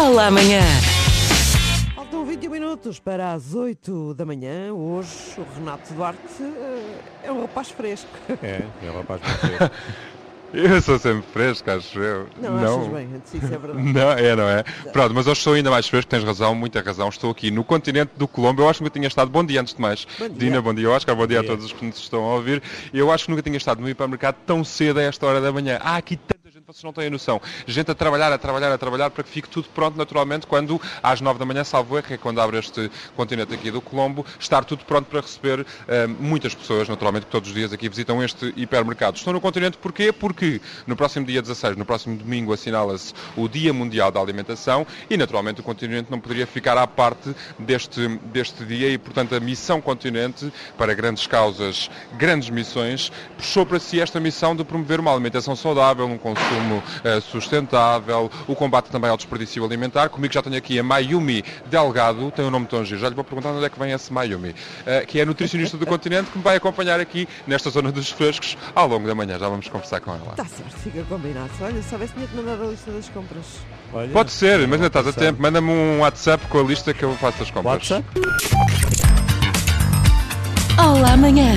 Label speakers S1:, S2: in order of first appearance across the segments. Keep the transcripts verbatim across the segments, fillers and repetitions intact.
S1: Olá, amanhã.
S2: Faltam vinte minutos para as oito da manhã. Hoje o Renato Duarte uh, é um rapaz fresco.
S3: É, é um rapaz muito fresco.
S4: Eu sou sempre fresco, acho eu.
S2: Não, não. Achas bem, antes isso é verdade.
S4: Não, é, não é? Pronto, mas hoje estou ainda mais fresco, tens razão, muita razão. Estou aqui no continente do Colombo. Eu acho que nunca tinha estado. Bom dia, antes de mais.
S2: Bom dia.
S4: Dina, bom dia, Oscar, bom, bom dia,
S3: dia
S4: a todos os que nos estão a ouvir. Eu acho que nunca tinha estado no hipermercado tão cedo a esta hora da manhã. Há aqui tanta gente, vocês não têm a noção. Gente a trabalhar, a trabalhar, a trabalhar para que fique tudo pronto naturalmente quando às nove da manhã, salvo erro, é quando abre este continente aqui do Colombo, estar tudo pronto para receber uh, muitas pessoas, naturalmente, que todos os dias aqui visitam este hipermercado. Estou no continente porquê? Porque no próximo dia dezasseis, no próximo domingo, assinala-se o Dia Mundial da Alimentação e, naturalmente, o continente não poderia ficar à parte deste, deste dia e, portanto, a Missão Continente, para grandes causas, grandes missões, puxou para si esta missão de promover uma alimentação saudável, um consumo uh, sustentável, o combate também ao desperdício alimentar. Comigo já tenho aqui a Mayumi Delgado, tem um nome tão giro, já lhe vou perguntar onde é que vem esse Mayumi, uh, que é nutricionista do continente, que me vai acompanhar aqui nesta zona dos frescos ao longo da manhã. Já vamos conversar com ela.
S2: Está certo, fica combinado. Olha, se soubesse tinha-te mandado a lista das compras.
S3: Olha,
S4: Pode ser, mas ainda estás a
S3: WhatsApp.
S4: tempo. Manda-me um WhatsApp com a lista que eu faço as compras.
S3: WhatsApp?
S1: Olá, amanhã.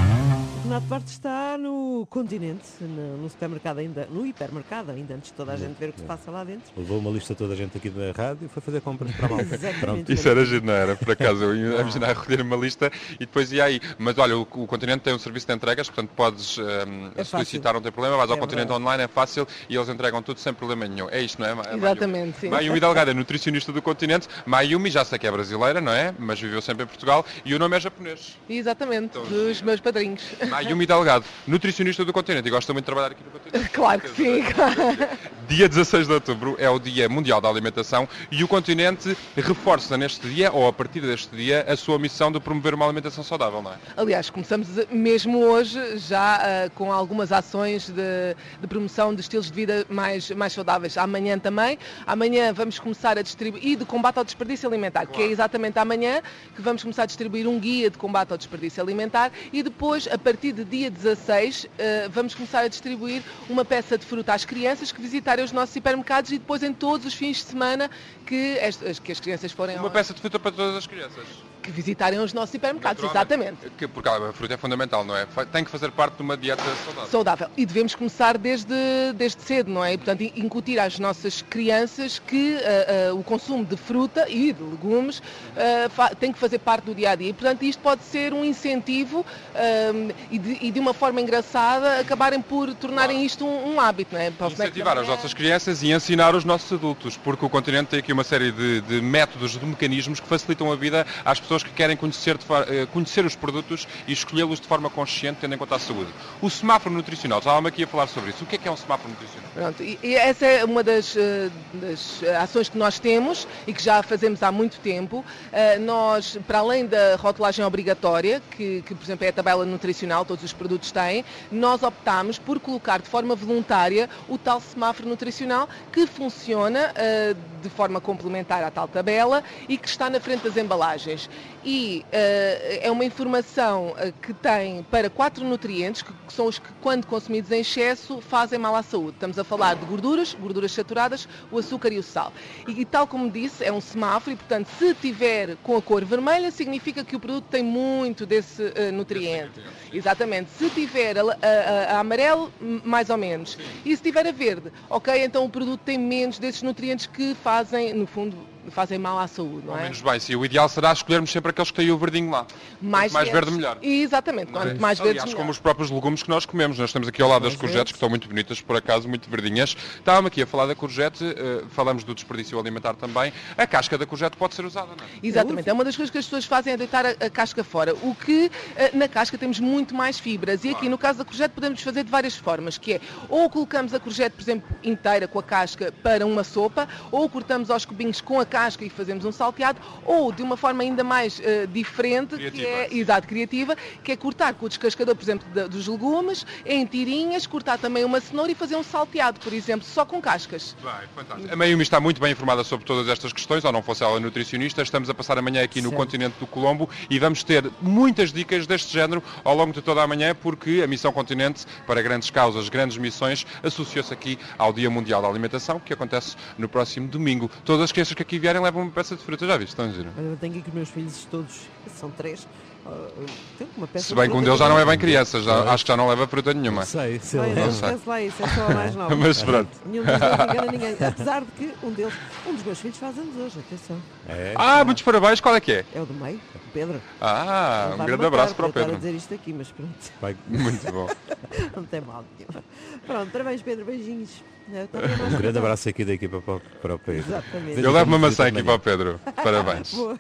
S2: O Renato Duarte está no continente, no, no supermercado ainda, no hipermercado ainda, antes de toda a gente ver o que se passa lá dentro.
S3: Levou uma lista toda a gente aqui da rádio e foi fazer compras para a malta.
S2: Exatamente.
S3: Pronto.
S4: Isso era giro, não era? Por acaso, eu ia imaginar a recolher uma lista e depois ia aí. Mas olha, o, o Continente tem um serviço de entregas, portanto podes um,
S2: É
S4: solicitar, não tem problema, vais ao
S2: É
S4: Continente
S2: verdade.
S4: online, é fácil e eles entregam tudo sem problema nenhum. É isto, não é? Ma-
S5: Exatamente, sim.
S4: Mayumi Delgado é nutricionista do Continente. Mayumi já sei que é brasileira, não é? Mas viveu sempre em Portugal e o nome é japonês.
S5: Exatamente,
S4: Então,
S5: dos meus padrinhos.
S4: Mayumi Delgado, nutricionista do Continente e gosta muito de trabalhar aqui no Continente.
S5: Claro que sim.
S4: Dia dezasseis de outubro é o Dia Mundial da Alimentação e o Continente reforça neste dia, ou a partir deste dia, a sua missão de promover uma alimentação saudável, não é?
S5: Aliás, começamos mesmo hoje já uh, com algumas ações de, de promoção de estilos de vida mais, mais saudáveis. Amanhã também. Amanhã vamos começar a distribuir, e de combate ao desperdício alimentar, que é exatamente amanhã que vamos começar a distribuir um guia de combate ao desperdício alimentar e depois, a partir de dia dezasseis, uh, vamos começar a distribuir uma peça de fruta às crianças que visitarem os nossos hipermercados e depois em todos os fins de semana que as, que as crianças forem
S4: Uma
S5: ao-
S4: peça de fruta para todas as crianças.
S5: que visitarem os nossos hipermercados,
S4: Naturalmente.
S5: exatamente.
S4: Que, porque a fruta é fundamental, não é? Fa- Tem que fazer parte de uma dieta saudável.
S5: Saudável. E devemos começar desde, desde cedo, não é? E, portanto, incutir às nossas crianças que uh, uh, o consumo de fruta e de legumes uh, fa- tem que fazer parte do dia-a-dia. E, portanto, isto pode ser um incentivo um, e, de, e de uma forma engraçada acabarem por tornarem
S4: Claro.
S5: isto um, um hábito, não é? Para o snack
S4: Incentivar
S5: da
S4: as
S5: manhã.
S4: nossas crianças e ensinar os nossos adultos, porque o Continente tem aqui uma série de, de métodos, de mecanismos que facilitam a vida às pessoas que querem conhecer, de fa- eh, conhecer os produtos e escolhê-los de forma consciente, tendo em conta a saúde. O semáforo nutricional, estávamos aqui a falar sobre isso. O que é que é um semáforo nutricional?
S5: Pronto, e, e essa é uma das, eh, das ações que nós temos e que já fazemos há muito tempo. Eh, Nós, para além da rotulagem obrigatória, que, que, por exemplo, é a tabela nutricional, todos os produtos têm, nós optámos por colocar de forma voluntária o tal semáforo nutricional que funciona eh, de forma complementar à tal tabela e que está na frente das embalagens. E eh, é uma informação eh, que tem para quatro nutrientes, que, que são os que, quando consumidos em excesso, fazem mal à saúde. Estamos a falar de gorduras, gorduras saturadas, o açúcar e o sal. E, e tal como disse, é um semáforo e, portanto, se tiver com a cor vermelha, significa que o produto tem muito desse eh, nutriente. Exatamente. Se tiver a, a- a amarelo, m- mais ou menos. E se tiver a verde, ok, então o produto tem menos desses nutrientes que fazem, no fundo, fazem mal à saúde, não
S4: Ao
S5: é?
S4: menos bem, sim. O ideal será escolhermos sempre aqueles que têm o verdinho lá.
S5: Mais,
S4: Quanto mais verde,
S5: verdes.
S4: melhor.
S5: Exatamente,
S4: Não é?
S5: quanto mais
S4: Aliás,
S5: verdes,
S4: como
S5: melhor.
S4: os próprios legumes que nós comemos. Nós temos aqui ao lado as
S2: Mais
S4: courgettes,
S2: verdes.
S4: que estão muito bonitas, por acaso, muito verdinhas. Estávamos aqui a falar da courgette, eh, falamos do desperdício alimentar também. A casca da courgette pode ser usada, não é?
S5: Exatamente, é uma das coisas que as pessoas fazem é deitar a, a casca fora, o que eh, na casca temos muito mais fibras e aqui no caso da courgette podemos fazer de várias formas, que é ou colocamos a courgette, por exemplo, inteira com a casca para uma sopa, ou cortamos aos cubinhos com a casca e fazemos um salteado, ou de uma forma ainda mais uh, diferente,
S4: Criativa.
S5: que é, exato, criativa, que é cortar com o descascador, por exemplo, de, dos legumes, em tirinhas, cortar também uma cenoura e fazer um salteado, por exemplo, só com cascas.
S4: Bem, fantástico. A Mayumi está muito bem informada sobre todas estas questões, ou não fosse ela nutricionista. Estamos a passar amanhã aqui no
S2: Certo.
S4: continente do Colombo e vamos ter muitas dicas deste género ao longo de toda a manhã, porque a Missão Continente, para grandes causas, grandes missões, associou-se aqui ao Dia Mundial da Alimentação, que acontece no próximo domingo. Todas as crianças que aqui vierem levam uma peça de fruta, já viste? Estão a dizer?
S2: Olha, eu tenho aqui com os meus filhos todos, são três. Uh, tenho uma peça
S4: Se bem
S2: de
S4: que um
S2: fruta
S4: deles já não é bem
S2: também.
S4: criança, já, acho que já não leva fruta nenhuma.
S3: Não sei, se
S2: Vai,
S3: ele
S2: não
S4: Não sei.
S2: esquece lá isso, é só a mais nova.
S4: Mas pronto.
S2: Nenhum dos dois engana ninguém. Apesar de que um deles, um dos meus filhos faz anos hoje, atenção.
S3: É.
S4: Ah, muitos parabéns, qual é que é?
S2: É o do meio, o Pedro.
S4: Ah,
S2: Ele
S4: um
S2: vai-me
S4: grande
S2: matar
S4: abraço
S2: por
S4: para o
S2: eu estar a
S4: Pedro.
S2: dizer isto aqui, mas pronto,
S3: Vai-
S4: Muito bom.
S2: não tem mal nenhum. Pronto, parabéns Pedro, beijinhos. É, tá bem, nós
S3: Um grande
S2: cantamos.
S3: abraço aqui da equipa para, o- para o Pedro.
S2: Exatamente.
S4: Eu levo uma maçã aqui para o Pedro. Parabéns.
S2: Boa.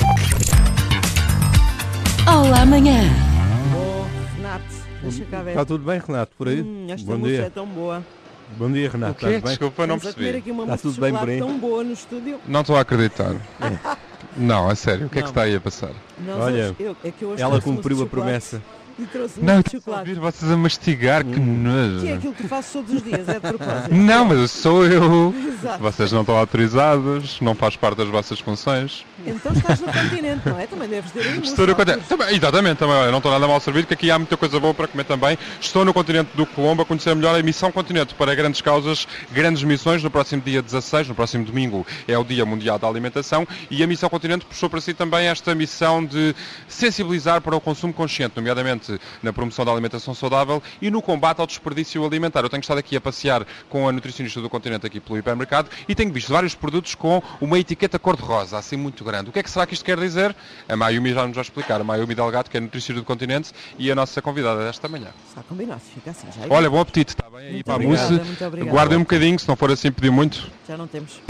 S1: Olá, amanhã.
S2: Bom, Renato, deixa cá ver.
S3: Está tudo bem, Renato, por aí?
S2: Hum, esta
S3: Bom
S2: música é
S3: dia.
S2: tão boa.
S3: Bom dia,
S4: O
S3: Renato.
S4: quê?
S3: Estás bem?
S4: Desculpa, não
S2: Estamos a comer
S4: percebi.
S2: aqui uma
S3: Está
S2: mousse de
S3: tudo bem por
S2: chocolate
S3: aí?
S2: tão boa no estúdio.
S4: Não estou a acreditar. Não, a sério, o que é que
S2: Não.
S4: está aí a passar?
S2: Nós
S3: Olha,
S2: hoje- eu- é que eu hoje
S3: Ela
S2: trouxe mousse
S3: cumpriu
S2: de
S3: a
S2: chocolate
S3: promessa.
S2: E trouxe
S4: Não,
S2: mousse de
S4: estou a
S2: chocolate.
S4: ouvir vocês a mastigar, que nojo.
S2: Que é aquilo que faço todos os dias, é de propósito.
S4: Não, mas sou eu.
S2: Exato.
S4: Vocês não estão autorizados, não faz parte das vossas funções.
S2: Então estás no continente, não é? Também deves ter aí mousse.
S4: Estou no
S2: algures.
S4: continente. Também, exatamente, também, olha, não estou nada mal servido, que aqui há muita coisa boa para comer também. Estou no continente do Colombo a conhecer melhor a Missão Continente para grandes causas, grandes missões. No próximo dia dezasseis, no próximo domingo, é o Dia Mundial da Alimentação e a Missão Continente puxou para si também esta missão de sensibilizar para o consumo consciente, nomeadamente na promoção da alimentação saudável e no combate ao desperdício alimentar. Eu tenho estado aqui a passear com a nutricionista do continente aqui pelo hipermercado e tenho visto vários produtos com uma etiqueta cor-de-rosa, assim muito grande. O que é que será que isto quer dizer? A Mayumi já nos vai explicar. A Mayumi Delgado, que é nutricionista do continente e a nossa convidada desta manhã.
S2: Está combinado, fica assim. Já,
S4: Olha, bom apetite, está bem aí
S2: Muito
S4: para a
S2: obrigada,
S4: mousse.
S2: muito obrigada.
S4: Guardem um bocadinho, se não for assim pedir muito.
S2: já não temos.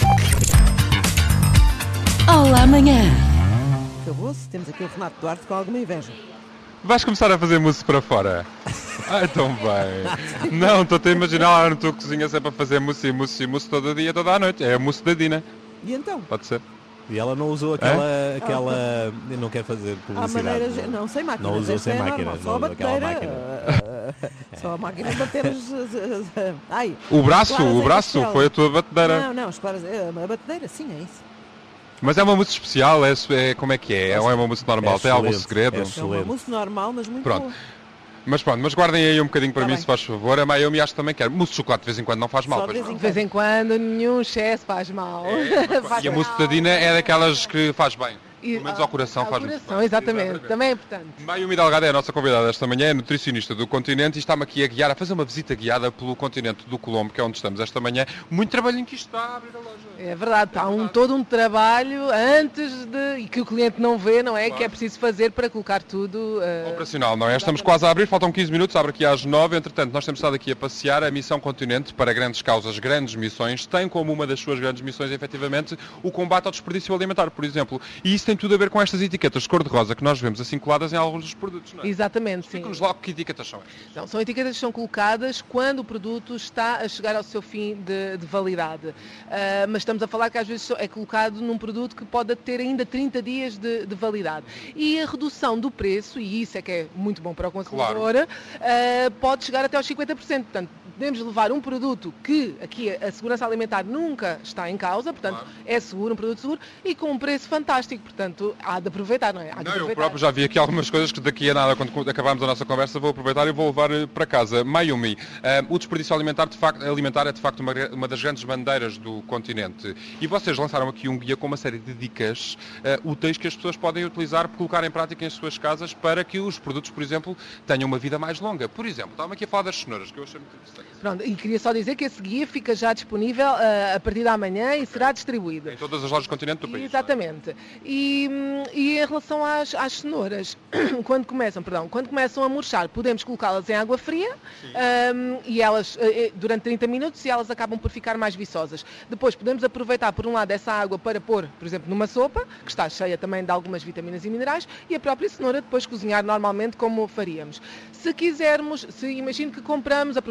S1: Olá, amanhã.
S2: Acabou-se. Temos aqui o Renato Duarte com alguma inveja.
S4: Vais começar a fazer mousse para fora? Ai, tão bem. Não, estou-te a imaginar lá na tua cozinha sempre a fazer mousse e mousse e mousse todo dia, toda a noite. É a mousse da Dina,
S2: E então?
S4: pode ser?
S3: E ela não usou aquela. aquela eu não quero fazer
S2: Há
S3: publicidade.
S2: maneiras. Não, sem máquinas.
S3: Não usou
S2: esta
S3: sem
S2: é
S3: máquinas,
S2: normal, Só
S3: não
S2: a
S3: usou aquela
S2: batedeira.
S3: máquina.
S2: uh, Só a máquina de bater os. uh, uh, Ai.
S4: O braço,
S2: Claras
S4: o
S2: em
S4: braço
S2: castelo.
S4: foi a tua batedeira.
S2: Não, não, espera. é, A batedeira, sim, é isso.
S4: Mas é uma mousse especial, é, é, como é que é? Ou é uma mousse normal?
S3: É
S4: Tem algum
S3: excelente,
S4: segredo?
S3: é
S2: É uma
S3: Excelente.
S2: mousse normal, mas muito
S4: Pronto.
S2: boa.
S4: Mas pronto, mas guardem aí um bocadinho para
S2: Tá
S4: mim,
S2: bem.
S4: se faz favor. A Mayumi acho que também quer. Mousse de chocolate de vez em quando não faz mal.
S2: Só de
S4: pois
S2: vez
S4: não.
S2: em
S5: De vez em quando, nenhum excesso faz mal. Faz
S4: E a mousse
S5: mal.
S4: da Dina é daquelas que faz bem.
S5: E-
S4: Pelo menos ao coração
S5: ao
S4: faz muito
S5: coração,
S4: bem.
S5: exatamente. Também é importante.
S4: Mayumi Delgado é a nossa convidada esta manhã, é nutricionista do continente e está-me aqui a guiar, a fazer uma visita guiada pelo continente do Colombo, que é onde estamos esta manhã. Muito trabalhinho que isto está a abrir a loja.
S5: É verdade, há um, todo um trabalho antes de. E que o cliente não vê, não é?
S4: Claro.
S5: Que é preciso fazer para colocar tudo. eh,
S4: Operacional, não é? Estamos quase a abrir, faltam quinze minutos, abre aqui às nove. Entretanto, nós temos estado aqui a passear. A Missão Continente, para grandes causas, grandes missões, tem como uma das suas grandes missões, efetivamente, o combate ao desperdício alimentar, por exemplo. E isso tem tudo a ver com estas etiquetas de cor-de-rosa que nós vemos assim coladas em alguns dos produtos, não é?
S5: Exatamente, sim.
S4: Explica-nos logo que etiquetas são estas.
S5: Não, são etiquetas que são colocadas quando o produto está a chegar ao seu fim de, de validade. Ah, mas estamos a falar que às vezes é colocado num produto que pode ter ainda trinta dias de, de validade. E a redução do preço, e isso é que é muito bom para o consumidor, ah, pode chegar até aos cinquenta por cento. Portanto, podemos levar um produto que aqui a segurança alimentar nunca está em causa, portanto,
S4: Claro.
S5: é seguro, um produto seguro, e com um preço fantástico. Portanto, há de aproveitar, não é? Há de
S4: Não, eu
S5: aproveitar.
S4: próprio já vi aqui algumas coisas que daqui a nada, quando acabarmos a nossa conversa, vou aproveitar e vou levar eh, para casa. Mayumi, eh, o desperdício alimentar, de facto, alimentar é de facto uma, uma das grandes bandeiras do continente. E vocês lançaram aqui um guia com uma série de dicas eh, úteis que as pessoas podem utilizar, colocar em prática em suas casas para que os produtos, por exemplo, tenham uma vida mais longa. Por exemplo, estava aqui a falar das cenouras, que eu achei muito interessante.
S5: Pronto, e queria só dizer que esse guia fica já disponível uh, a partir da manhã e será distribuído.
S4: Em todas as lojas do continente do país.
S5: Exatamente. E, hum, e em relação às, às cenouras, quando começam, perdão, quando começam a murchar, podemos colocá-las em água fria hum, e elas eh, durante trinta minutos e elas acabam por ficar mais viçosas. Depois podemos aproveitar por um lado essa água para pôr, por exemplo, numa sopa, que está cheia também de algumas vitaminas e minerais, e a própria cenoura depois cozinhar normalmente como faríamos. Se quisermos, se imagino que compramos, aproveitamos uma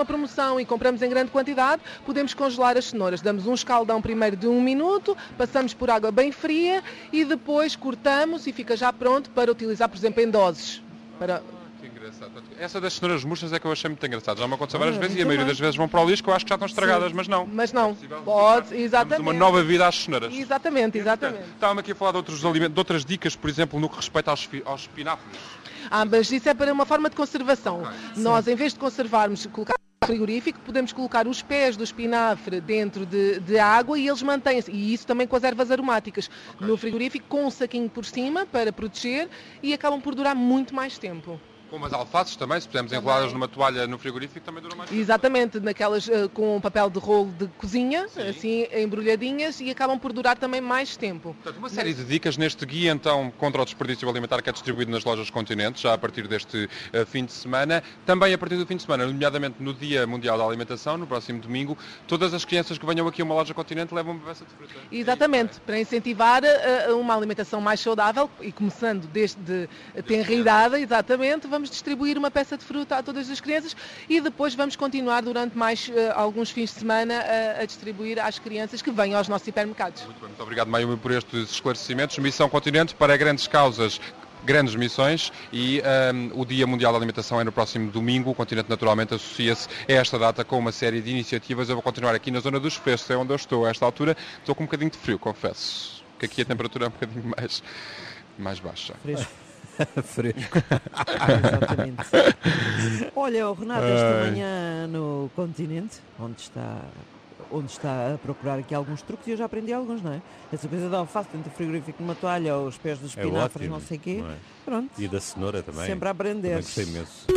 S5: uma promoção e compramos em grande quantidade, podemos congelar as cenouras. Damos um escaldão primeiro de um minuto, passamos por água bem fria e depois cortamos e fica já pronto para utilizar, por exemplo, em doses. Para...
S4: Que engraçado. Essa das cenouras murchas é que eu achei muito engraçado. Já me aconteceu várias
S2: Ah,
S4: vezes e a
S2: muito
S4: maioria
S2: bem.
S4: das vezes vão para o lixo que eu acho que já estão estragadas, mas não.
S5: Mas não,
S4: possível
S5: pode,
S4: retirar.
S5: exatamente.
S4: Damos uma nova vida às cenouras.
S5: Exatamente, exatamente.
S4: Estava-me aqui a falar de, outros alimentos, de outras dicas, por exemplo, no que respeita aos, fi- aos espinafres.
S5: Ah, mas isso é para uma forma de conservação.
S4: Ok.
S5: Nós, em vez de conservarmos, colocar no frigorífico, podemos colocar os pés do espinafre dentro de, de água e eles mantêm-se. E isso também com as ervas aromáticas.
S4: Ok.
S5: No frigorífico, com um saquinho por cima para proteger e acabam por durar muito mais tempo.
S4: Como as alfaces também, se pusermos enroladas numa toalha no frigorífico, também dura mais tempo.
S5: Exatamente, naquelas uh, com papel de rolo de cozinha,
S4: Sim.
S5: assim embrulhadinhas, e acabam por durar também mais tempo.
S4: Portanto, uma série de dicas neste guia, então, contra o desperdício alimentar que é distribuído nas lojas Continente, já a partir deste uh, fim de semana. Também a partir do fim de semana, nomeadamente no Dia Mundial da Alimentação, no próximo domingo, todas as crianças que venham aqui a uma loja Continente levam uma peça de fruta.
S5: Exatamente, para incentivar uh, uma alimentação mais saudável e começando desde a tenra idade, exatamente, vamos distribuir uma peça de fruta a todas as crianças e depois vamos continuar durante mais uh, alguns fins de semana uh, a distribuir às crianças que venham aos nossos hipermercados.
S4: Muito bem, muito obrigado, Mayumi, por estes esclarecimentos. Missão Continente para grandes causas, grandes missões e um, o Dia Mundial da Alimentação é no próximo domingo. O Continente naturalmente associa-se a esta data com uma série de iniciativas. Eu vou continuar aqui na zona dos frescos, é onde eu estou a esta altura. Estou com um bocadinho de frio, confesso, porque aqui a temperatura é um bocadinho mais, mais baixa.
S2: Fresco.
S3: Fresco.
S2: Exatamente. Olha, o Renato, esta manhã no Continente, onde está, onde está a procurar aqui alguns truques, e eu já aprendi alguns, não é? Essa coisa da alface dentro do frigorífico numa toalha, ou os pés dos
S3: É
S2: espinafres,
S3: ótimo,
S2: não sei o quê.
S3: não é?
S2: Pronto,
S3: E da cenoura também.
S2: sempre a aprender.
S3: Também gostei imenso.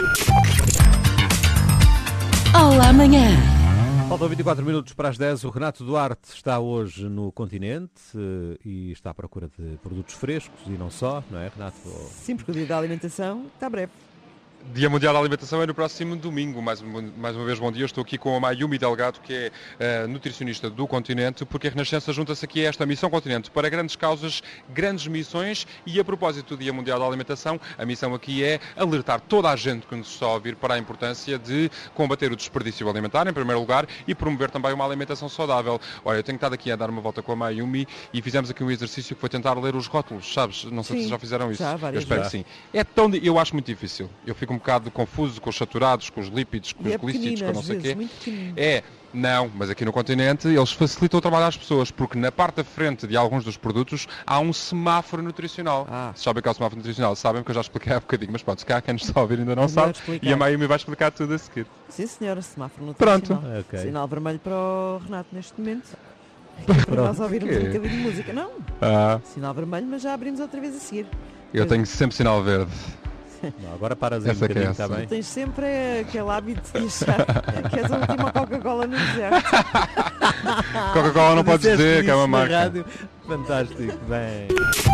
S1: Olá, amanhã.
S3: Faltam vinte e quatro minutos para as dez. O Renato Duarte está hoje no Continente eh, e está à procura de produtos frescos e não só, não é, Renato?
S2: Sim, porque o dia da alimentação está breve.
S4: Dia Mundial da Alimentação é no próximo domingo. Mais, mais uma vez, bom dia. Estou aqui com a Mayumi Delgado, que é uh, nutricionista do Continente, porque a Renascença junta-se aqui a esta Missão Continente para grandes causas, grandes missões. E a propósito do Dia Mundial da Alimentação, a missão aqui é alertar toda a gente que nos está a ouvir para a importância de combater o desperdício alimentar, em primeiro lugar, e promover também uma alimentação saudável. Olha, eu tenho estado aqui a dar uma volta com a Mayumi e fizemos aqui um exercício que foi tentar ler os rótulos, sabes? Não sei
S2: Sim,
S4: se já fizeram isso.
S2: já, várias
S4: eu espero
S3: vezes.
S4: que sim. É tão, di- eu acho muito difícil. Eu fico um bocado confuso com os saturados, com os lípidos, com
S2: E
S4: os
S2: é
S4: glicídios,
S2: pequenino,
S4: com não
S2: às
S4: sei o
S2: vezes,
S4: quê.
S2: muito pequenino.
S4: É, não, mas aqui no Continente eles facilitam o trabalho às pessoas, porque na parte da frente de alguns dos produtos há um semáforo nutricional.
S2: Ah.
S4: Se sabem o que é o semáforo nutricional, sabem porque eu já expliquei há bocadinho, mas pronto, se cá quem nos está a ouvir ainda não
S2: É melhor
S4: sabe,
S2: explicar.
S4: e a Mayumi vai explicar tudo a seguir.
S2: Sim, senhora, semáforo no
S4: Pronto.
S2: tradicional.
S3: Ok.
S2: Sinal vermelho para o Renato neste momento. É para nós ouvirmos
S4: Quê?
S2: um bocadinho de música. Não,
S4: Ah,
S2: sinal vermelho, mas já abrimos outra vez a seguir.
S4: eu tenho sempre sinal verde.
S3: Não, agora paras aí um
S4: Essa que é
S3: bocadinho,
S4: essa.
S3: está bem?
S2: Tens sempre aquele hábito de achar que és a última Coca-Cola no deserto.
S4: Coca-Cola não podes
S3: Disseste
S4: dizer que é uma
S3: isso na
S4: marca.
S3: rádio. Fantástico, bem.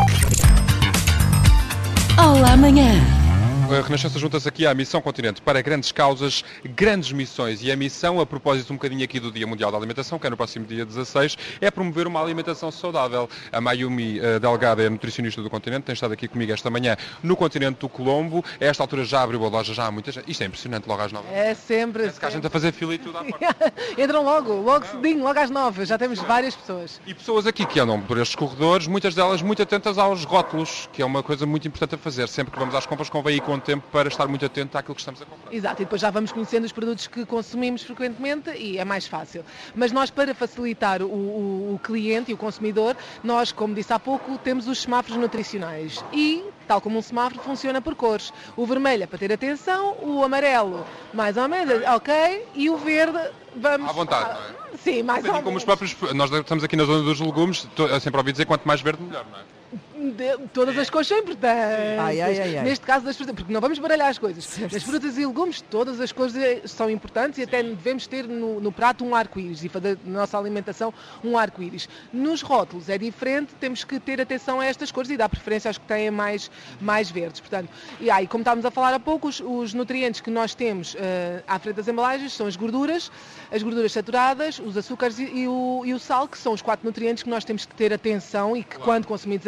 S1: Olá, amanhã.
S4: A Renascença junta-se aqui à Missão Continente para grandes causas, grandes missões. E a missão, a propósito um bocadinho aqui do Dia Mundial da Alimentação, que é no próximo dia dezasseis, é promover uma alimentação saudável. A Mayumi uh, Delgado é a nutricionista do Continente, tem estado aqui comigo esta manhã no Continente do Colombo. A esta altura já abriu a loja, já há muita gente. Isto é impressionante, logo às nove.
S5: É sempre.
S4: Parece que há gente a fazer fila e tudo à porta.
S5: Entram logo, logo cedinho, logo às nove. Já temos várias pessoas.
S4: E pessoas aqui que andam por estes corredores, muitas delas muito atentas aos rótulos, que é uma coisa muito importante a fazer. Sempre que vamos às compras, convém ir com o tempo para estar muito atento àquilo que estamos a comprar.
S5: Exato, e depois já vamos conhecendo os produtos que consumimos frequentemente e é mais fácil. Mas nós, para facilitar o, o, o cliente e o consumidor, nós, como disse há pouco, temos os semáforos nutricionais e, tal como um semáforo, funciona por cores. O vermelho é para ter atenção, o amarelo mais ou menos, ok, e o verde, vamos...
S4: À vontade, não é?
S5: Sim, mais
S4: Um
S5: ou
S4: bocadinho como os
S5: menos.
S4: próprios. Nós estamos aqui na zona dos legumes, to- eu sempre ouvi dizer quanto mais verde melhor, não é?
S5: De- todas as cores são importantes.
S2: Ai, ai, ai, ai.
S5: Neste caso das frutas, porque não vamos baralhar as coisas.
S2: Certo.
S5: Nas frutas e legumes, todas as cores eh, são importantes e até devemos ter no, no prato um arco-íris e fazer na nossa alimentação um arco-íris. Nos rótulos é diferente, temos que ter atenção a estas cores e dar preferência aos que têm mais, mais verdes. Portanto, e aí, como estávamos a falar há pouco, os, os nutrientes que nós temos eh, à frente das embalagens são as gorduras, as gorduras saturadas, os açúcares e, e o, e o sal, que são os quatro nutrientes que nós temos que ter atenção e que, quando consumidos em excesso,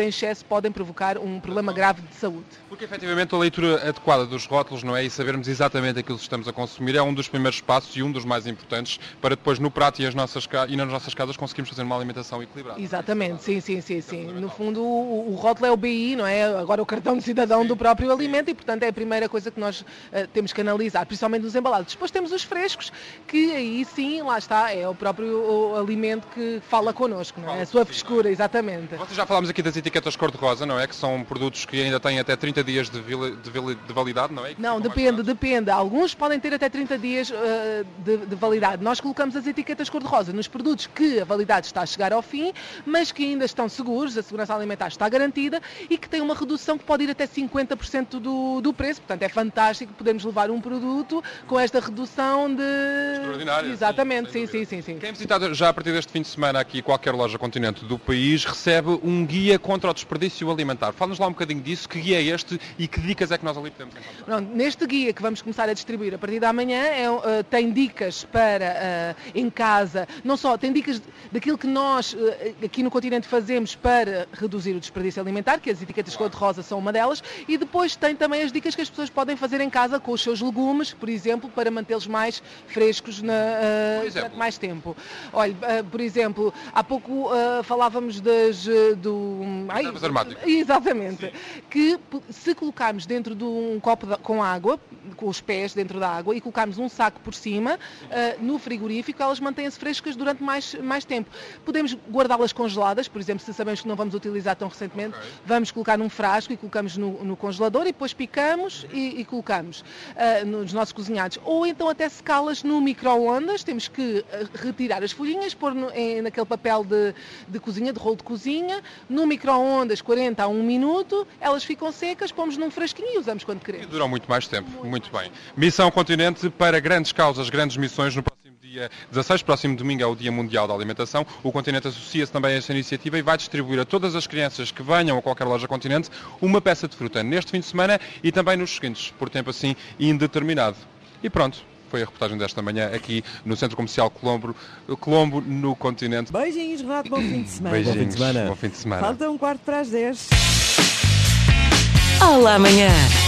S5: podem provocar um problema grave de saúde.
S4: Porque efetivamente a leitura adequada dos rótulos, não é? E sabermos exatamente aquilo que estamos a consumir é um dos primeiros passos e um dos mais importantes para depois no prato e, as nossas, e nas nossas casas conseguirmos fazer uma alimentação equilibrada.
S5: Exatamente, sim, sim, sim, sim. No fundo o, o rótulo é o B I, não é? Agora o cartão de cidadão do próprio alimento e portanto é a primeira coisa que nós uh, temos que analisar, principalmente nos embalados. Depois temos os frescos, que aí sim, lá está, é o próprio o alimento que fala connosco, não é? A sua frescura, exatamente.
S4: Vocês já falámos aqui das etiquetas cor-de-rosa, não é? Que são produtos que ainda têm até trinta dias de, de, de validade, não é?
S5: Não, depende, depende. Alguns podem ter até trinta dias uh, de, de validade. Nós colocamos as etiquetas cor-de-rosa nos produtos que a validade está a chegar ao fim, mas que ainda estão seguros, a segurança alimentar está garantida e que tem uma redução que pode ir até cinquenta por cento do, do preço. Portanto, é fantástico podermos levar um produto com esta redução de...
S4: Extraordinária.
S5: Exatamente,
S4: sim,
S5: sim, sim, sim, sim.
S4: Quem visitar já a partir deste fim de semana aqui qualquer loja Continente do país recebe um guia contra o desperdício alimentar. Fala-nos lá um bocadinho disso, que guia é este e que dicas é que nós ali podemos encontrar?
S5: Pronto, neste guia que vamos começar a distribuir a partir da manhã é, uh, tem dicas para uh, em casa, não só, tem dicas daquilo que nós uh, aqui no Continente fazemos para reduzir o desperdício alimentar, que as etiquetas claro. Cor-de-rosa são uma delas, e depois tem também as dicas que as pessoas podem fazer em casa com os seus legumes, por exemplo, para mantê-los mais frescos na, uh, durante mais tempo. Olha, uh, por exemplo, há pouco uh, falávamos das, uh, do...
S4: Ai,
S5: exatamente.
S4: Sim.
S5: Que se colocarmos dentro de um copo de, com água, com os pés dentro da água, e colocarmos um saco por cima, uh, no frigorífico, elas mantêm-se frescas durante mais, mais tempo. Podemos guardá-las congeladas, por exemplo, se sabemos que não vamos utilizar tão recentemente, okay. vamos colocar num frasco e colocamos no, no congelador e depois picamos uhum. e, e colocamos uh, nos nossos cozinhados. Ou então até secá-las no micro-ondas, temos que uh, retirar as folhinhas, pôr no, em, naquele papel de, de cozinha, de rolo de cozinha, no micro-ondas quarenta a um minuto, elas ficam secas, pomos num frasquinho e usamos quando queremos.
S4: E duram muito mais tempo, muito, muito bem. Missão Continente para grandes causas, grandes missões no próximo dia dezasseis, próximo domingo é o Dia Mundial da Alimentação. O Continente associa-se também a esta iniciativa e vai distribuir a todas as crianças que venham a qualquer loja Continente uma peça de fruta neste fim de semana e também nos seguintes, por tempo assim indeterminado. E pronto. Foi a reportagem desta manhã aqui no Centro Comercial Colombo, Colombo no Continente.
S2: Beijinhos, Renato, bom fim de semana.
S4: Beijinhos,
S3: bom fim de semana.
S4: Bom fim de semana.
S2: Falta um quarto para as dez.
S1: Olá, amanhã.